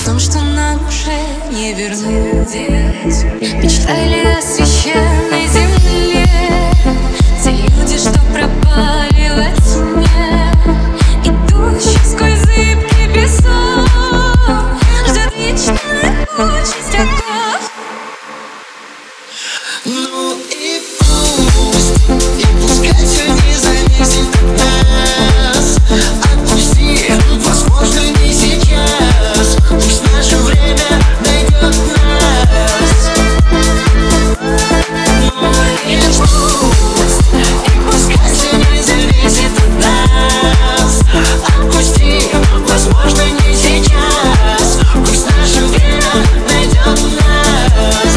том, что нам уже не вернуть. Мечтали о священной земле, те люди, что пропали во тьме, идущие сквозь зыбкий песок, ждет вечная участь оков. Ну и пускай все не зависит от нас. Отпусти, возможно, не сейчас. Пусть наше время найдет нас. Ну и пускай все не зависит от нас. Отпусти, возможно, не сейчас. Пусть наше время найдет нас.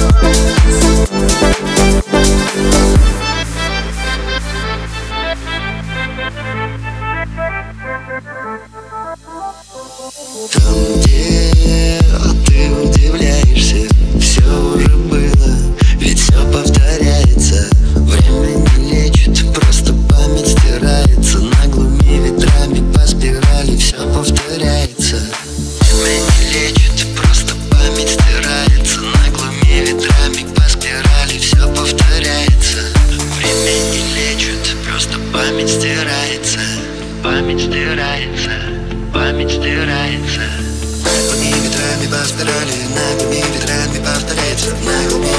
Там, где ты удивляешься, все уже было, ведь все повторяется. Время не лечит, просто память стирается. Наглыми ветрами по спирали все повторяется. Время не лечит, просто память стирается. Наглыми ветрами по спирали все повторяется. Время не лечит, просто память стирается. Память стирается. Память стирается. Наглыми ветрами по спирали, наглыми ветрами повторяется. Наглыми